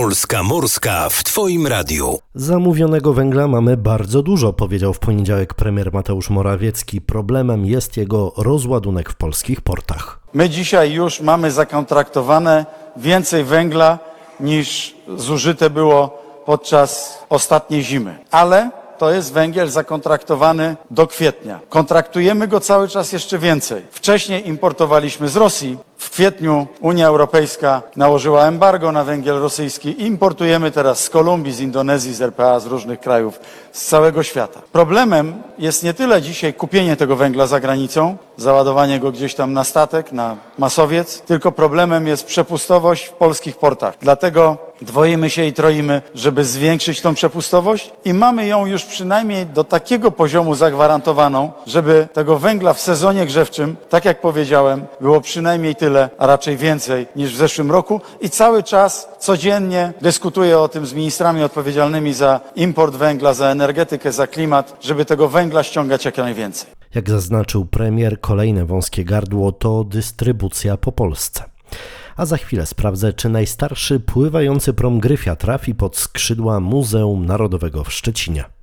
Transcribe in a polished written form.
Polska Morska w Twoim radiu. Zamówionego węgla mamy bardzo dużo, powiedział w poniedziałek premier Mateusz Morawiecki. Problemem jest jego rozładunek w polskich portach. My dzisiaj już mamy zakontraktowane więcej węgla niż zużyte było podczas ostatniej zimy. Ale to jest węgiel zakontraktowany do kwietnia. Kontraktujemy go cały czas jeszcze więcej. Wcześniej importowaliśmy z Rosji. W kwietniu Unia Europejska nałożyła embargo na węgiel rosyjski. Importujemy teraz z Kolumbii, z Indonezji, z RPA, z różnych krajów, z całego świata. Problemem jest nie tyle dzisiaj kupienie tego węgla za granicą, załadowanie go gdzieś tam na statek, na masowiec, tylko problemem jest przepustowość w polskich portach. Dlatego dwoimy się i troimy, żeby zwiększyć tą przepustowość i mamy ją już przynajmniej do takiego poziomu zagwarantowaną, żeby tego węgla w sezonie grzewczym, tak jak powiedziałem, było przynajmniej tyle, a raczej więcej niż w zeszłym roku i cały czas, codziennie dyskutuję o tym z ministrami odpowiedzialnymi za import węgla, za energetykę, za klimat, żeby tego węgla ściągać jak najwięcej. Jak zaznaczył premier, kolejne wąskie gardło to dystrybucja po Polsce. A za chwilę sprawdzę, czy najstarszy pływający prom Gryfia trafi pod skrzydła Muzeum Narodowego w Szczecinie.